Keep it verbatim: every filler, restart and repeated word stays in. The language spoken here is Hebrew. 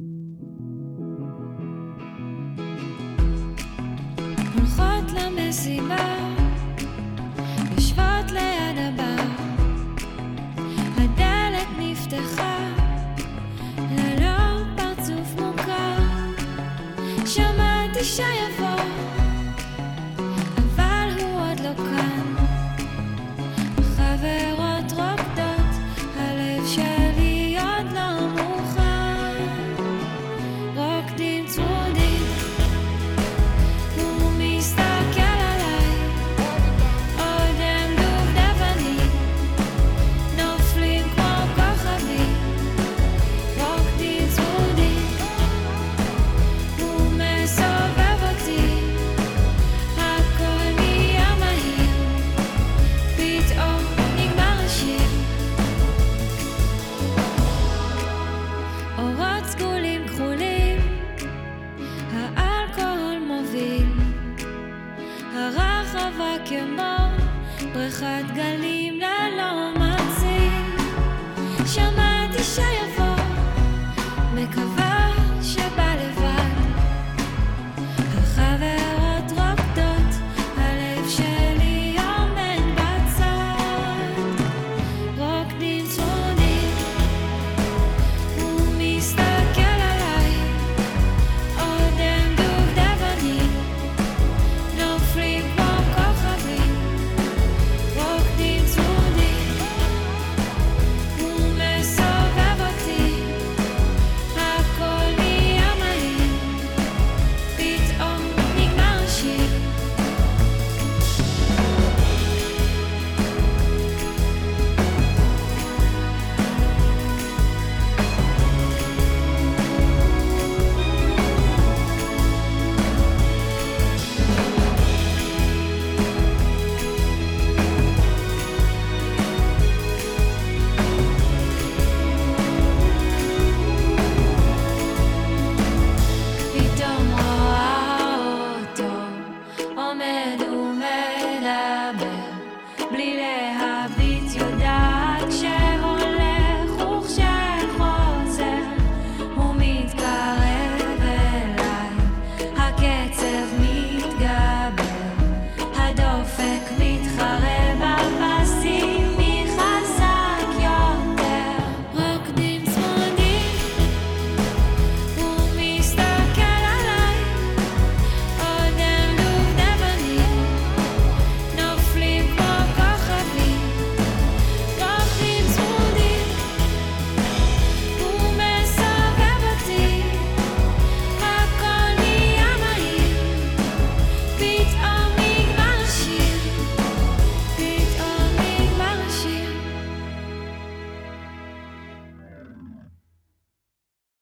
הולכות למסיבה, יושבות ליד הבר, הדלת נפתחה ללא פרצוף מוכר. שמעתי שיבוא, אבל הוא עוד לא כאן. חברות רוקדות, הלב שלי עוד לא מוכן. רוקדים צמודים, הוא מסתכל עליי, עוד הם דובדבנים, נופלים כמו כוכבים. רוקדים צמודים, הוא מסובב אותי, הכל נהיה מהיר, פתאום נגמר השיר. אורות סגולים כחולים, האלכוהול מוביל, הרחבה כמו בריכת גלים.